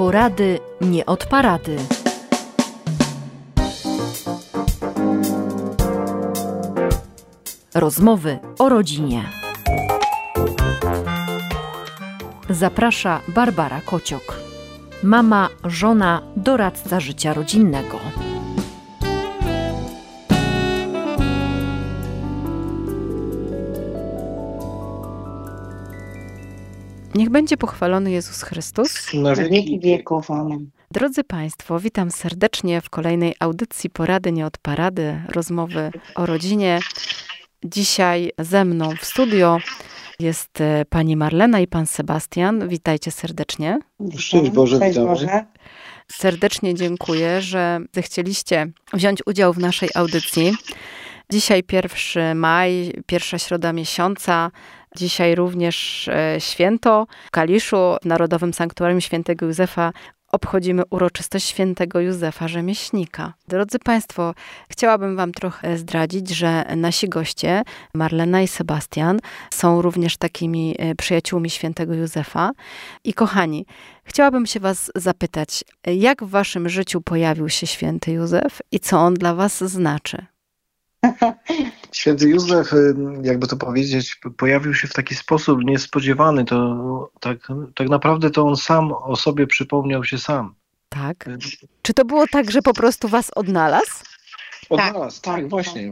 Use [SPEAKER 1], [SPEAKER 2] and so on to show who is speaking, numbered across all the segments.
[SPEAKER 1] Porady nie od parady. Rozmowy o rodzinie. Zaprasza Barbara Kociok. Mama, żona, doradca życia rodzinnego.
[SPEAKER 2] Niech będzie pochwalony Jezus Chrystus.
[SPEAKER 3] Na wieki wieków. Amen.
[SPEAKER 2] Drodzy Państwo, witam serdecznie w kolejnej audycji Porady nie od parady, rozmowy o rodzinie. Dzisiaj ze mną w studio jest pani Marlena i pan Sebastian. Witajcie serdecznie.
[SPEAKER 3] Szczęść Boże, witamy.
[SPEAKER 2] Serdecznie dziękuję, że zechcieliście wziąć udział w naszej audycji. Dzisiaj 1 maj, pierwsza środa miesiąca. Dzisiaj również święto w Kaliszu, w Narodowym Sanktuarium Świętego Józefa. Obchodzimy uroczystość Świętego Józefa Rzemieślnika. Drodzy Państwo, chciałabym Wam trochę zdradzić, że nasi goście, Marlena i Sebastian, są również takimi przyjaciółmi Świętego Józefa. I kochani, chciałabym się Was zapytać, jak w Waszym życiu pojawił się Święty Józef i co on dla Was znaczy?
[SPEAKER 3] Święty Józef, jakby to powiedzieć, pojawił się w taki sposób niespodziewany. To tak naprawdę to on sam o sobie przypomniał się sam.
[SPEAKER 2] Tak. Czy to było tak, że po prostu Was odnalazł?
[SPEAKER 3] Odnalazł, tak, właśnie.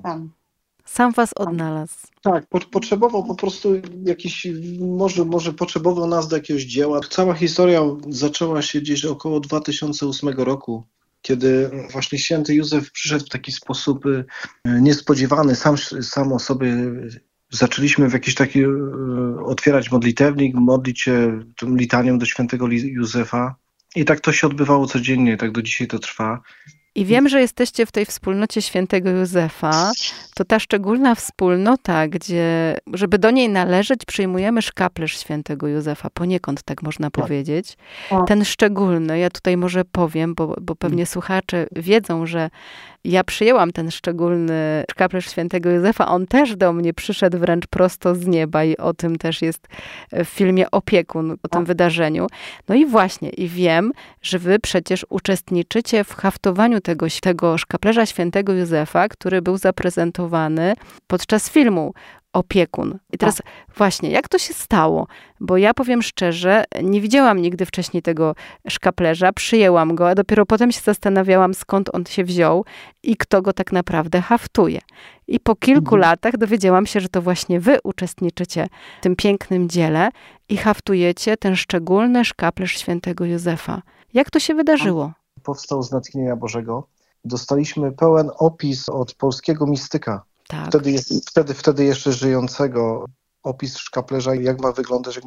[SPEAKER 2] Sam Was odnalazł.
[SPEAKER 3] Tak, potrzebował po prostu jakiś, może potrzebował nas do jakiegoś dzieła. Cała historia zaczęła się gdzieś około 2008 roku. Kiedy właśnie święty Józef przyszedł w taki sposób niespodziewany, sam o sobie zaczęliśmy w jakiś taki otwierać modlitewnik, modlić się tą litanią do świętego Józefa i tak to się odbywało codziennie, tak do dzisiaj to trwa.
[SPEAKER 2] I wiem, że jesteście w tej wspólnocie Świętego Józefa. To ta szczególna wspólnota, gdzie, żeby do niej należeć, przyjmujemy szkaplerz Świętego Józefa. Poniekąd tak można powiedzieć. Ten szczególny, ja tutaj może powiem, bo pewnie słuchacze wiedzą, że ja przyjęłam ten szczególny szkaplerz Świętego Józefa. On też do mnie przyszedł wręcz prosto z nieba i o tym też jest w filmie Opiekun, o tym wydarzeniu. No i właśnie, i wiem, że wy przecież uczestniczycie w haftowaniu tego szkaplerza Świętego Józefa, który był zaprezentowany podczas filmu Opiekun. I teraz właśnie, jak to się stało? Bo ja powiem szczerze, nie widziałam nigdy wcześniej tego szkaplerza, przyjęłam go, a dopiero potem się zastanawiałam, skąd on się wziął i kto go tak naprawdę haftuje. I po kilku latach dowiedziałam się, że to właśnie wy uczestniczycie w tym pięknym dziele i haftujecie ten szczególny szkaplerz Świętego Józefa. Jak to się wydarzyło?
[SPEAKER 3] Powstał z natchnienia Bożego. Dostaliśmy pełen opis od polskiego mistyka.
[SPEAKER 2] Tak.
[SPEAKER 3] Wtedy jeszcze żyjącego, opis szkaplerza, jak ma wyglądać,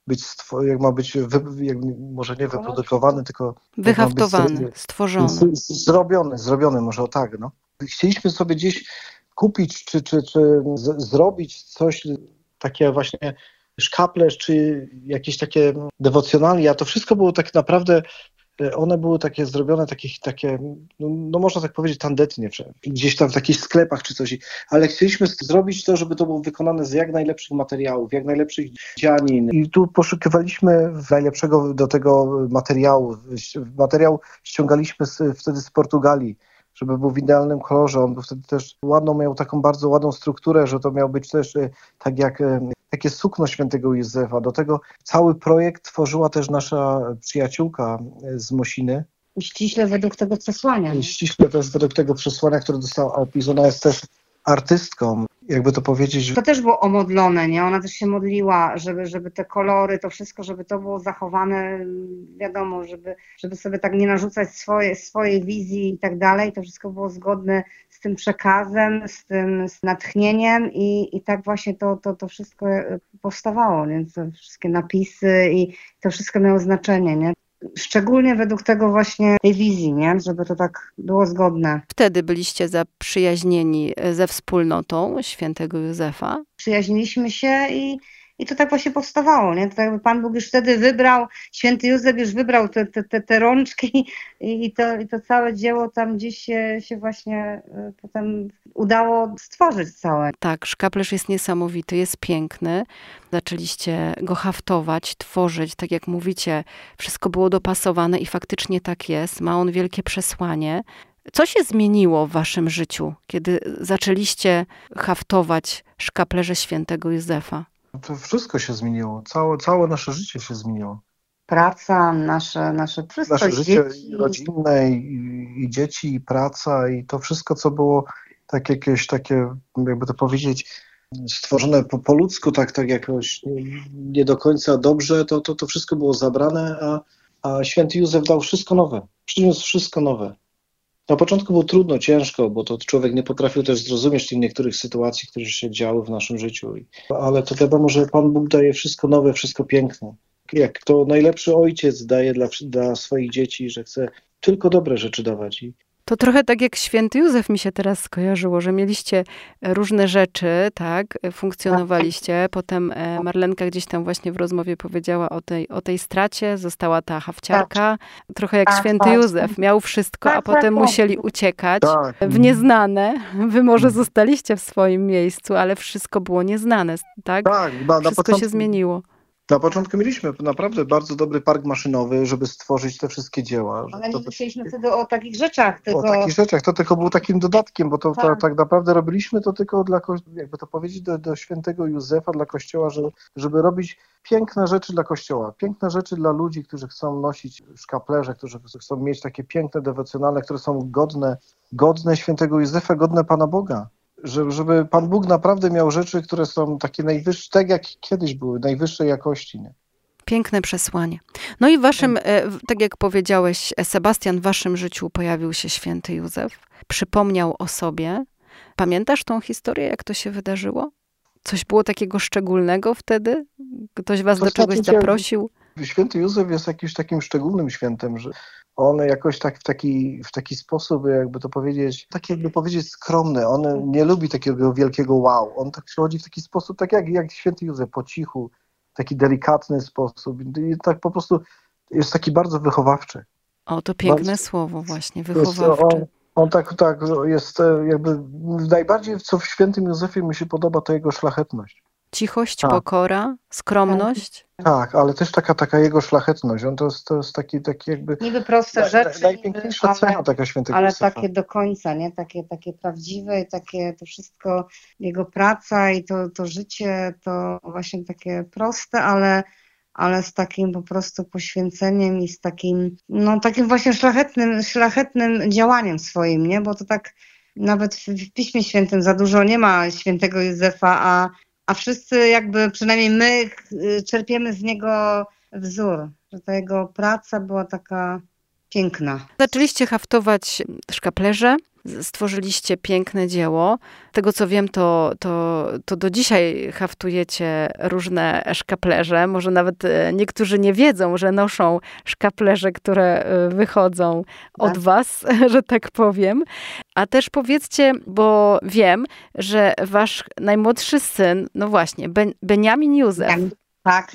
[SPEAKER 3] jak ma być może nie wyprodukowany, tylko
[SPEAKER 2] wyhaftowany, stworzony.
[SPEAKER 3] Zrobiony może o tak. No. Chcieliśmy sobie gdzieś kupić, czy zrobić coś takie właśnie szkaplerz, czy jakieś takie dewocjonalia. To wszystko było tak naprawdę. One były takie zrobione, takie, no można tak powiedzieć, tandetnie, gdzieś tam w jakichś sklepach czy coś, ale chcieliśmy zrobić to, żeby to było wykonane z jak najlepszych materiałów, jak najlepszych dzianin. I tu poszukiwaliśmy najlepszego do tego materiału. Materiał ściągaliśmy wtedy z Portugalii, żeby był w idealnym kolorze. On był wtedy też miał taką bardzo ładną strukturę, że to miał być też tak jak takie sukno Świętego Józefa. Do tego cały projekt tworzyła też nasza przyjaciółka z Mosiny.
[SPEAKER 4] Ściśle według tego przesłania.
[SPEAKER 3] Ściśle też według tego przesłania, które dostała opis. Ona jest też artystką, jakby to powiedzieć.
[SPEAKER 4] To też było omodlone, nie? Ona też się modliła, żeby te kolory, to wszystko, żeby to było zachowane, wiadomo, żeby sobie tak nie narzucać swojej wizji i tak dalej. To wszystko było zgodne z tym przekazem, z natchnieniem i tak właśnie to wszystko powstawało, nie? Te wszystkie napisy i to wszystko miało znaczenie, nie? Szczególnie według tego właśnie tej wizji, nie? Żeby to tak było zgodne.
[SPEAKER 2] Wtedy byliście zaprzyjaźnieni ze wspólnotą Świętego Józefa?
[SPEAKER 4] Przyjaźniliśmy się I to tak właśnie powstawało, nie? To tak jakby Pan Bóg już wtedy wybrał, święty Józef już wybrał te rączki i to całe dzieło tam gdzieś się właśnie potem udało stworzyć całe.
[SPEAKER 2] Tak, szkaplerz jest niesamowity, jest piękny. Zaczęliście go haftować, tworzyć, tak jak mówicie, wszystko było dopasowane i faktycznie tak jest. Ma on wielkie przesłanie. Co się zmieniło w waszym życiu, kiedy zaczęliście haftować szkaplerze świętego Józefa?
[SPEAKER 3] To wszystko się zmieniło. Całe nasze życie się zmieniło.
[SPEAKER 4] Praca, nasze wszystko,
[SPEAKER 3] Nasze życie
[SPEAKER 4] dzieci.
[SPEAKER 3] rodzinne i dzieci, i praca, i to wszystko, co było tak jakieś takie, jakby to powiedzieć, stworzone po ludzku, tak jakoś nie do końca dobrze, to wszystko było zabrane, a święty Józef dał wszystko nowe. Przyniósł wszystko nowe. Na początku było trudno, ciężko, bo to człowiek nie potrafił też zrozumieć tych niektórych sytuacji, które się działy w naszym życiu. Ale to wiadomo, że Pan Bóg daje wszystko nowe, wszystko piękne. Jak to najlepszy ojciec daje dla swoich dzieci, że chce tylko dobre rzeczy dawać.
[SPEAKER 2] To trochę tak jak święty Józef mi się teraz skojarzyło, że mieliście różne rzeczy, tak, funkcjonowaliście. Potem Marlenka gdzieś tam właśnie w rozmowie powiedziała o tej stracie, została ta hafciarka. Trochę jak święty Józef, miał wszystko, a potem musieli uciekać w nieznane. Wy może zostaliście w swoim miejscu, ale wszystko było nieznane, tak? Wszystko się zmieniło.
[SPEAKER 3] Na początku mieliśmy naprawdę bardzo dobry park maszynowy, żeby stworzyć te wszystkie dzieła.
[SPEAKER 4] Ale nie myśleliśmy wtedy o takich rzeczach.
[SPEAKER 3] O takich rzeczach, to tylko był takim dodatkiem, bo to tak naprawdę robiliśmy to tylko jakby to powiedzieć, do świętego Józefa, dla Kościoła, żeby robić piękne rzeczy dla Kościoła, piękne rzeczy dla ludzi, którzy chcą nosić szkaplerze, którzy chcą mieć takie piękne, dewocjonalne, które są godne świętego Józefa, godne Pana Boga. Żeby Pan Bóg naprawdę miał rzeczy, które są takie najwyższe, tak jak kiedyś były, najwyższej jakości. Nie?
[SPEAKER 2] Piękne przesłanie. No i w waszym, tak jak powiedziałeś, Sebastian, w waszym życiu pojawił się święty Józef. Przypomniał o sobie. Pamiętasz tą historię, jak to się wydarzyło? Coś było takiego szczególnego wtedy? Ktoś was do czegoś zaprosił?
[SPEAKER 3] Święty Józef jest jakimś takim szczególnym świętem, że on jakoś tak w taki sposób, jakby to powiedzieć, skromny. On nie lubi takiego wielkiego wow. On tak przychodzi w taki sposób, tak jak święty Józef, po cichu, taki delikatny sposób. I tak po prostu jest taki bardzo wychowawczy.
[SPEAKER 2] O, to piękne słowo właśnie, wychowawczy.
[SPEAKER 3] On tak jest jakby najbardziej, co w świętym Józefie mi się podoba, to jego szlachetność.
[SPEAKER 2] Cichość, pokora, skromność.
[SPEAKER 3] Tak, ale też taka jego szlachetność. On to jest taki jakby...
[SPEAKER 4] Niby proste rzeczy.
[SPEAKER 3] Najpiękniejsza cecha taka świętego Józefa.
[SPEAKER 4] Ale takie do końca, nie? Takie prawdziwe, takie to wszystko, jego praca i to życie, to właśnie takie proste, ale z takim po prostu poświęceniem i z takim właśnie szlachetnym działaniem swoim, nie? Bo to tak nawet w Piśmie Świętym za dużo nie ma świętego Józefa, a wszyscy jakby, przynajmniej my, czerpiemy z niego wzór, że ta jego praca była taka piękna.
[SPEAKER 2] Zaczęliście haftować szkaplerze, stworzyliście piękne dzieło. Z tego co wiem, to do dzisiaj haftujecie różne szkaplerze. Może nawet niektórzy nie wiedzą, że noszą szkaplerze, które wychodzą od was, że tak powiem. A też powiedzcie, bo wiem, że wasz najmłodszy syn, no właśnie, Beniamin Józef.
[SPEAKER 4] Tak.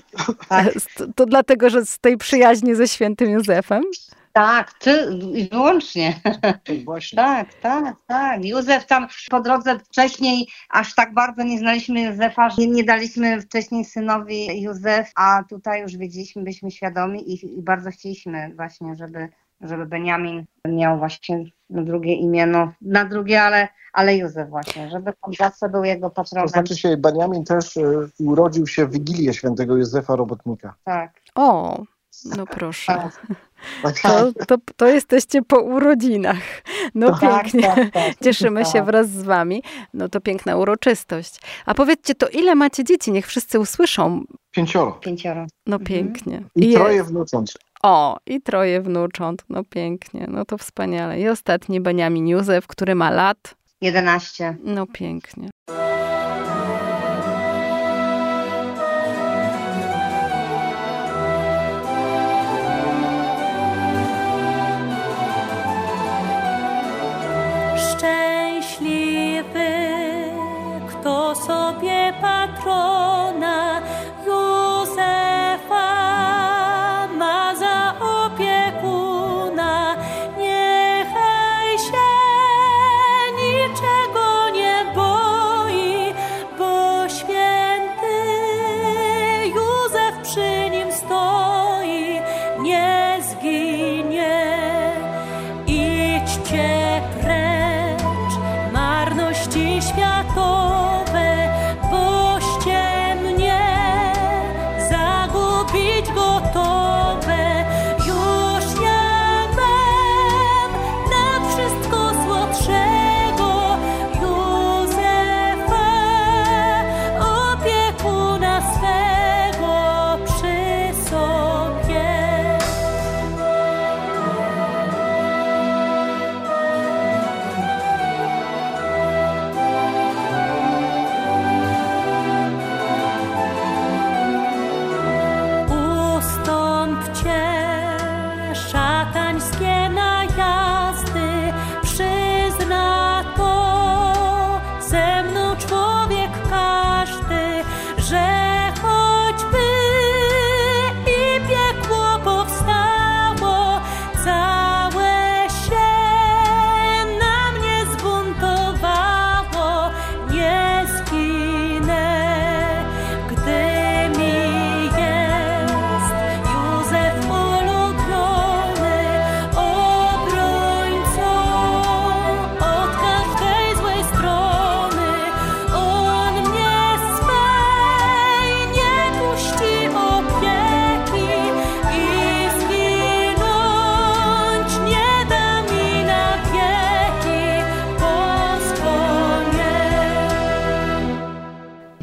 [SPEAKER 2] To dlatego, że z tej przyjaźni ze świętym Józefem?
[SPEAKER 4] Tak, wyłącznie.
[SPEAKER 3] Właśnie.
[SPEAKER 4] Tak. Józef tam po drodze wcześniej, aż tak bardzo nie znaliśmy Józefa, że nie daliśmy wcześniej synowi Józef, a tutaj już wiedzieliśmy, byliśmy świadomi i bardzo chcieliśmy właśnie, żeby Beniamin miał właśnie drugie imię, na drugie, ale Józef właśnie, żeby on zawsze był jego patronem.
[SPEAKER 3] To znaczy się, Beniamin też urodził się w Wigilię świętego Józefa Robotnika.
[SPEAKER 4] Tak.
[SPEAKER 2] O, no proszę.
[SPEAKER 3] Tak.
[SPEAKER 2] To jesteście po urodzinach. No pięknie.
[SPEAKER 4] Tak.
[SPEAKER 2] Cieszymy się wraz z wami. No to piękna uroczystość. A powiedzcie, to ile macie dzieci? Niech wszyscy usłyszą.
[SPEAKER 3] 5.
[SPEAKER 2] No pięknie.
[SPEAKER 3] I 3 wnucząt.
[SPEAKER 2] O, i 3 wnucząt. No pięknie. No to wspaniale. I ostatni Beniamin Józef, który ma lat?
[SPEAKER 4] 11.
[SPEAKER 2] No pięknie.
[SPEAKER 5] Szczęśliwy, kto sobie patrona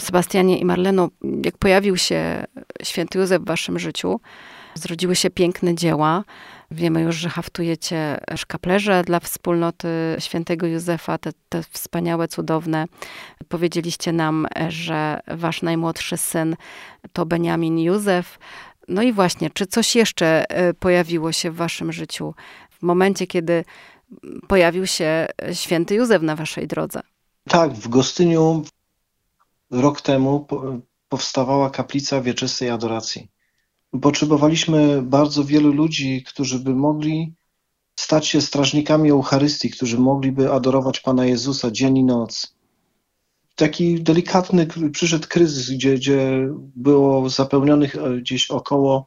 [SPEAKER 2] Sebastianie i Marleno, jak pojawił się święty Józef w waszym życiu, zrodziły się piękne dzieła. Wiemy już, że haftujecie szkaplerze dla wspólnoty świętego Józefa, te wspaniałe, cudowne. Powiedzieliście nam, że wasz najmłodszy syn to Beniamin Józef. No i właśnie, czy coś jeszcze pojawiło się w waszym życiu w momencie, kiedy pojawił się święty Józef na waszej drodze?
[SPEAKER 3] Tak, w Gostyniu rok temu powstawała kaplica wieczystej adoracji. Potrzebowaliśmy bardzo wielu ludzi, którzy by mogli stać się strażnikami Eucharystii, którzy mogliby adorować Pana Jezusa dzień i noc. Taki delikatny przyszedł kryzys, gdzie było zapełnionych gdzieś około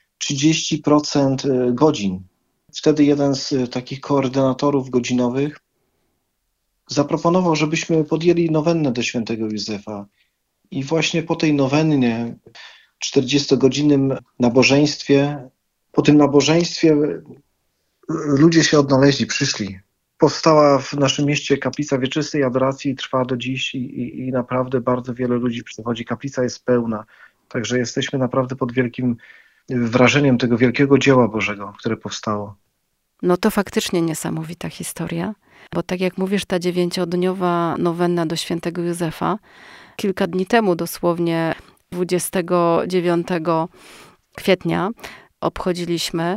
[SPEAKER 3] 30% godzin. Wtedy jeden z takich koordynatorów godzinowych zaproponował, żebyśmy podjęli nowennę do świętego Józefa. I właśnie po tej nowennie, 40-godzinnym nabożeństwie, po tym nabożeństwie ludzie się odnaleźli, przyszli. Powstała w naszym mieście kaplica wieczystej adoracji i trwa do dziś i naprawdę bardzo wiele ludzi przychodzi. Kaplica jest pełna, także jesteśmy naprawdę pod wielkim wrażeniem tego wielkiego dzieła Bożego, które powstało.
[SPEAKER 2] No to faktycznie niesamowita historia, bo tak jak mówisz, ta 9-dniowa nowenna do świętego Józefa, kilka dni temu dosłownie 29 kwietnia obchodziliśmy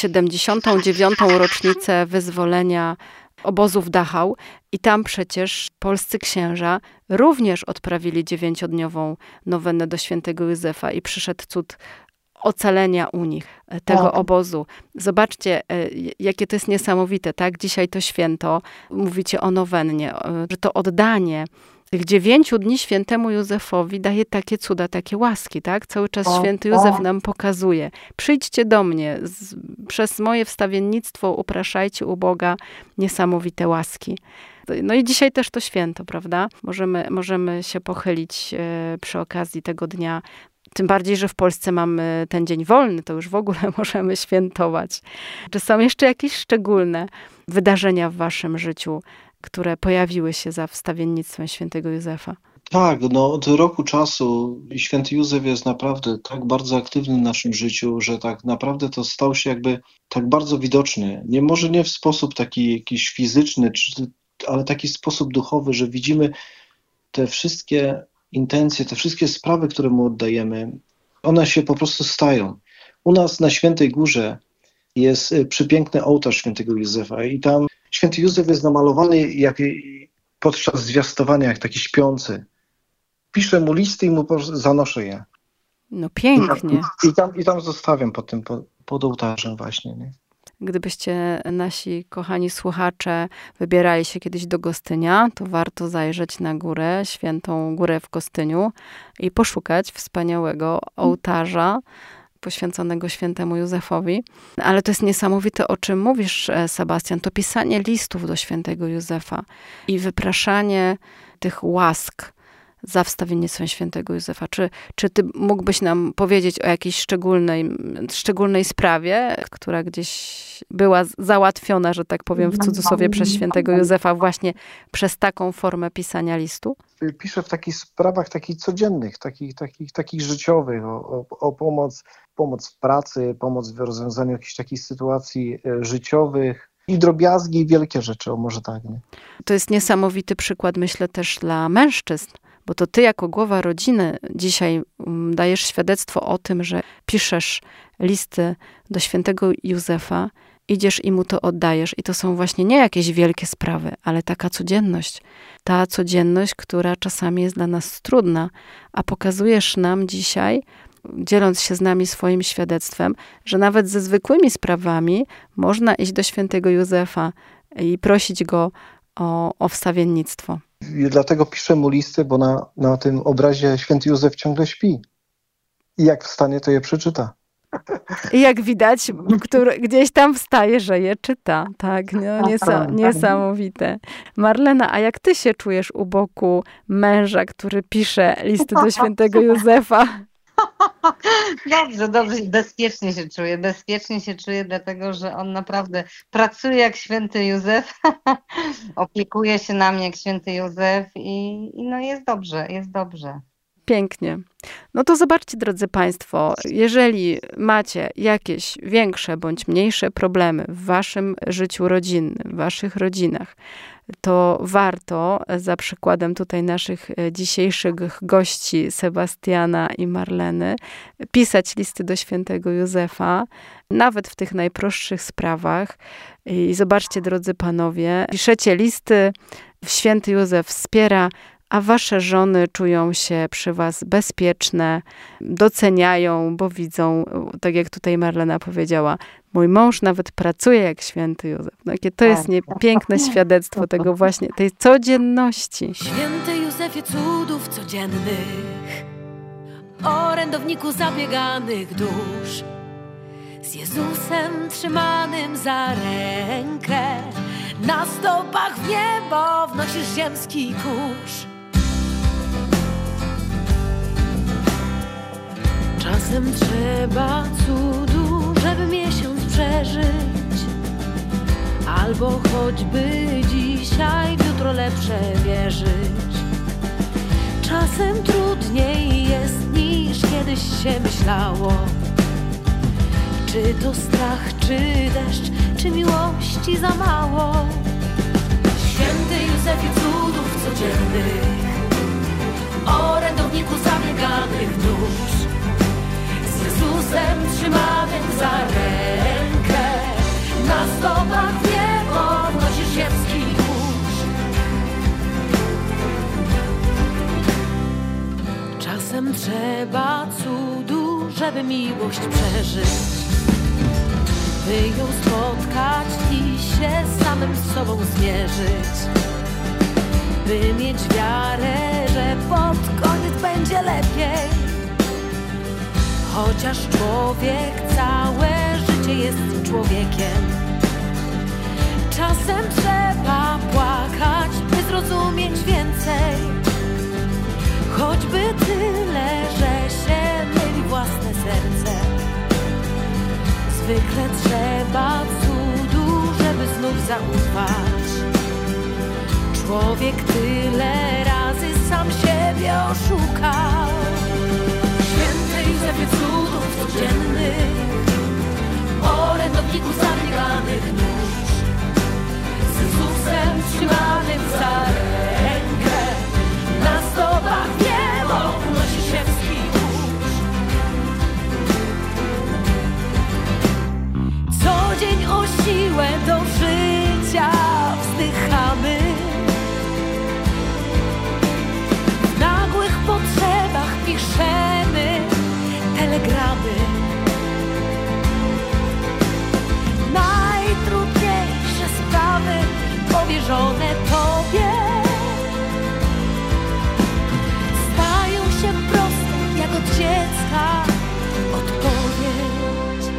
[SPEAKER 2] 79. rocznicę wyzwolenia obozu w Dachau i tam przecież polscy księża również odprawili 9-dniową nowennę do świętego Józefa i przyszedł cud ocalenia u nich, tego obozu. Zobaczcie, jakie to jest niesamowite, tak? Dzisiaj to święto, mówicie o nowennie, że to oddanie tych 9 dni świętemu Józefowi daje takie cuda, takie łaski, tak? Cały czas święty Józef nam pokazuje. Przyjdźcie do mnie, przez moje wstawiennictwo upraszajcie u Boga niesamowite łaski. No i dzisiaj też to święto, prawda? Możemy się pochylić przy okazji tego dnia. Tym bardziej, że w Polsce mamy ten dzień wolny, to już w ogóle możemy świętować. Czy są jeszcze jakieś szczególne wydarzenia w waszym życiu, które pojawiły się za wstawiennictwem świętego Józefa?
[SPEAKER 3] Tak, no od roku czasu święty Józef jest naprawdę tak bardzo aktywny w naszym życiu, że tak naprawdę to stał się jakby tak bardzo widoczny. Może nie w sposób taki jakiś fizyczny, ale taki sposób duchowy, że widzimy te wszystkie intencje, te wszystkie sprawy, które mu oddajemy, one się po prostu stają. U nas na Świętej Górze jest przepiękny ołtarz świętego Józefa i tam święty Józef jest namalowany podczas zwiastowania, jak taki śpiący. Piszę mu listy i mu zanoszę je.
[SPEAKER 2] No pięknie.
[SPEAKER 3] I tam zostawiam pod ołtarzem właśnie. Nie?
[SPEAKER 2] Gdybyście nasi kochani słuchacze wybierali się kiedyś do Gostynia, to warto zajrzeć na górę, Świętą Górę w Gostyniu i poszukać wspaniałego ołtarza poświęconego świętemu Józefowi. Ale to jest niesamowite, o czym mówisz, Sebastian, to pisanie listów do świętego Józefa i wypraszanie tych łask za wstawiennictwem świętego Józefa. Czy ty mógłbyś nam powiedzieć o jakiejś szczególnej sprawie, która gdzieś była załatwiona, że tak powiem, w cudzysłowie przez świętego Józefa właśnie przez taką formę pisania listu?
[SPEAKER 3] Piszę w takich sprawach takich codziennych, takich życiowych, o pomoc w pracy, pomoc w rozwiązaniu jakichś takich sytuacji życiowych i drobiazgi, i wielkie rzeczy, może tak. Nie?
[SPEAKER 2] To jest niesamowity przykład, myślę, też dla mężczyzn, bo to ty jako głowa rodziny dzisiaj dajesz świadectwo o tym, że piszesz listy do świętego Józefa, idziesz i mu to oddajesz. I to są właśnie nie jakieś wielkie sprawy, ale taka codzienność. Ta codzienność, która czasami jest dla nas trudna, a pokazujesz nam dzisiaj, dzieląc się z nami swoim świadectwem, że nawet ze zwykłymi sprawami można iść do świętego Józefa i prosić go o wstawiennictwo.
[SPEAKER 3] I dlatego piszę mu listy, bo na tym obrazie święty Józef ciągle śpi. I jak wstanie, to je przeczyta.
[SPEAKER 2] I jak widać, gdzieś tam wstaje, że je czyta. Tak, no, niesamowite. Marlena, a jak ty się czujesz u boku męża, który pisze listy do świętego Józefa?
[SPEAKER 4] Dobrze, bezpiecznie się czuję, dlatego że on naprawdę pracuje jak święty Józef, opiekuje się nami jak święty Józef i no jest dobrze.
[SPEAKER 2] Pięknie. No to zobaczcie, drodzy Państwo, jeżeli macie jakieś większe bądź mniejsze problemy w waszym życiu rodzinnym, w waszych rodzinach, to warto, za przykładem tutaj naszych dzisiejszych gości, Sebastiana i Marleny, pisać listy do świętego Józefa, nawet w tych najprostszych sprawach. I zobaczcie, drodzy panowie, piszecie listy, święty Józef wspiera, a wasze żony czują się przy was bezpieczne, doceniają, bo widzą, tak jak tutaj Marlena powiedziała, mój mąż nawet pracuje jak święty Józef. No, jakie to jest piękne świadectwo tego właśnie, tej codzienności.
[SPEAKER 5] Święty Józefie cudów codziennych, orędowniku zabieganych dusz, z Jezusem trzymanym za rękę, na stopach w niebo wnosisz ziemski kurz. Czasem trzeba cudu, żeby miesiąc przeżyć, albo choćby dzisiaj w jutro lepsze wierzyć. Czasem trudniej jest niż kiedyś się myślało. Czy to strach, czy deszcz, czy miłości za mało? Święty Józefie cudów codziennych, orędowniku zabieganych dusz, z Jezusem trzymanym za rękę, na stopach w niebo wnosisz ziemski kurz. Czasem trzeba cudu, żeby miłość przeżyć, by ją spotkać i się z samym sobą zmierzyć, by mieć wiarę, że pod koniec będzie lepiej. Chociaż człowiek całe życie jest człowiekiem, czasem trzeba płakać, by zrozumieć więcej. Choćby tyle, że się myli własne serce. Zwykle trzeba cudu, żeby znów zaufać. Człowiek tyle razy sam siebie oszukał. Święty Józefie cudów codziennych, orędowniku zabieganych nóż, z Jezusem trzymanym za rękę, na stopach w niebo unosi ziemski kurz. Co dzień o siłę do życia wzdychamy, w nagłych potrzebach piszemy telegramy. Najtrudniejsze sprawy powierzone Tobie stają się proste jak od dziecka odpowiedź.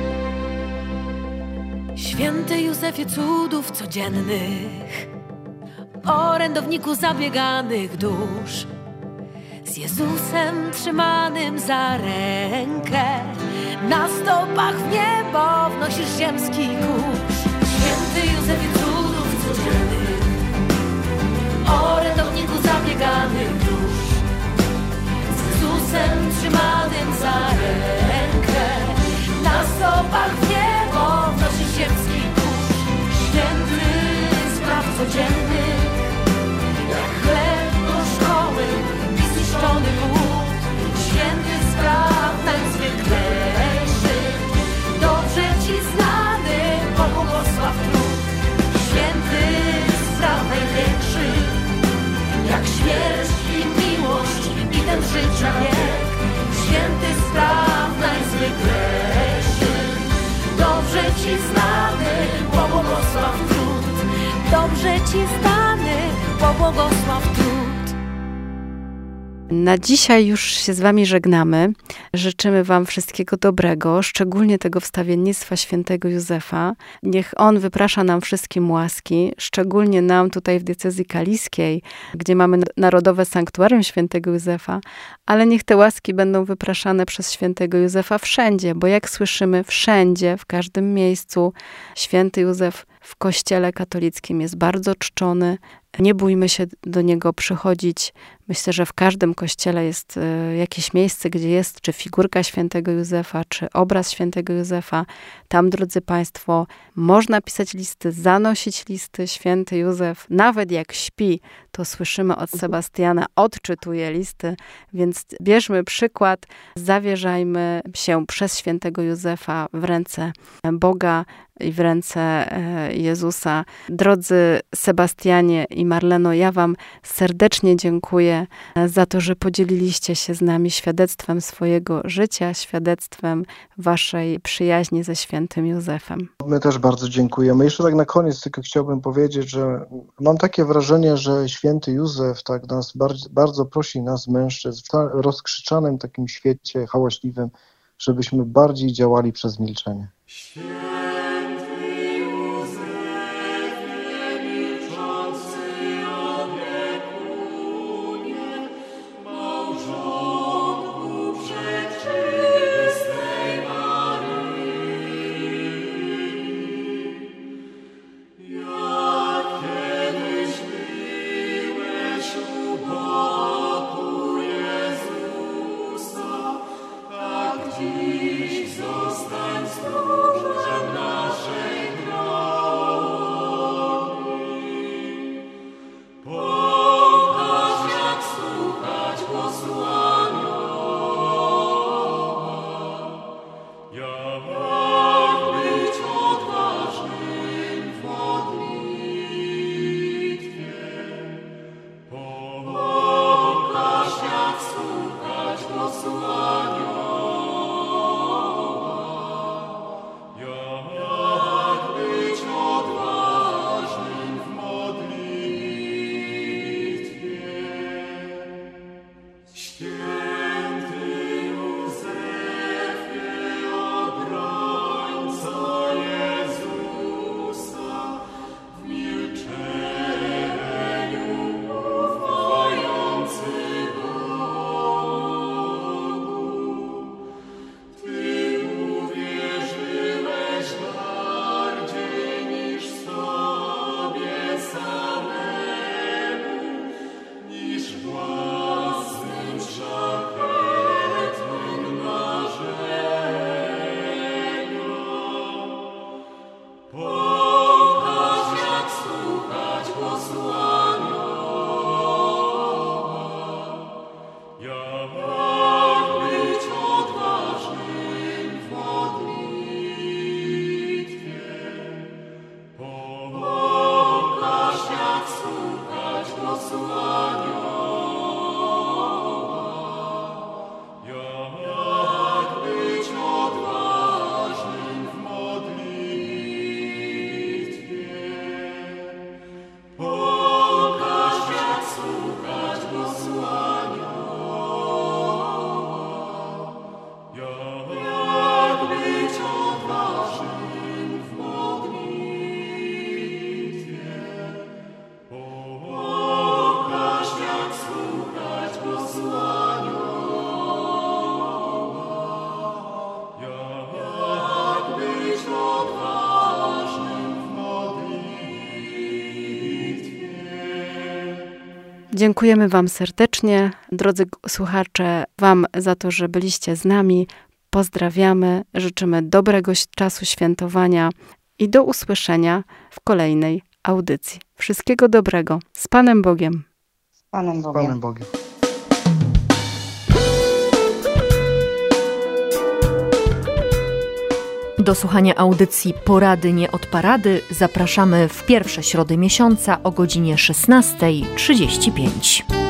[SPEAKER 5] Święty Józefie cudów codziennych, orędowniku zabieganych dusz, z Jezusem trzymanym za rękę, na stopach w niebo wnosisz ziemski kurz. Święty Józefie cudów codziennych, orędowniku zabieganych dusz, z Jezusem trzymanym za rękę, na stopach w niebo wnosisz ziemski kurz. Święty spraw codziennych, jak chleb do szkoły i zniszczony głód. Święty spraw najzwyklejszy, dobrze Ci znany, pobłogosław trud. Święty spraw największy, jak śmierć i miłość i ten życia wiek. Święty spraw najzwyklejszy, dobrze Ci znany, pobłogosław trud. Dobrze Ci znany, pobłogosław trud.
[SPEAKER 2] Na dzisiaj już się z wami żegnamy. Życzymy wam wszystkiego dobrego, szczególnie tego wstawiennictwa świętego Józefa. Niech on wyprasza nam wszystkim łaski, szczególnie nam tutaj w diecezji kaliskiej, gdzie mamy Narodowe Sanktuarium Świętego Józefa, ale niech te łaski będą wypraszane przez świętego Józefa wszędzie, bo jak słyszymy, wszędzie, w każdym miejscu święty Józef w Kościele katolickim jest bardzo czczony. Nie bójmy się do niego przychodzić, Myślę, że w każdym kościele jest jakieś miejsce, gdzie jest czy figurka świętego Józefa, czy obraz świętego Józefa. Tam, drodzy Państwo, można pisać listy, zanosić listy. Święty Józef, nawet jak śpi, to słyszymy od Sebastiana, odczytuje listy, więc bierzmy przykład, zawierzajmy się przez świętego Józefa w ręce Boga i w ręce Jezusa. Drodzy Sebastianie i Marleno, ja wam serdecznie dziękuję za to, że podzieliliście się z nami świadectwem swojego życia, świadectwem waszej przyjaźni ze świętym Józefem.
[SPEAKER 3] My też bardzo dziękujemy. Jeszcze tak na koniec tylko chciałbym powiedzieć, że mam takie wrażenie, że święty Józef tak nas bardzo prosi nas, mężczyzn, w rozkrzyczanym takim świecie hałaśliwym, żebyśmy bardziej działali przez milczenie.
[SPEAKER 2] Dziękujemy wam serdecznie, drodzy słuchacze, wam za to, że byliście z nami. Pozdrawiamy, życzymy dobrego czasu świętowania i do usłyszenia w kolejnej audycji. Wszystkiego dobrego. Z Panem Bogiem.
[SPEAKER 4] Z Panem Bogiem.
[SPEAKER 3] Z Panem Bogiem.
[SPEAKER 1] Do słuchania audycji Porady nie od parady zapraszamy w pierwsze środy miesiąca o godzinie 16:35.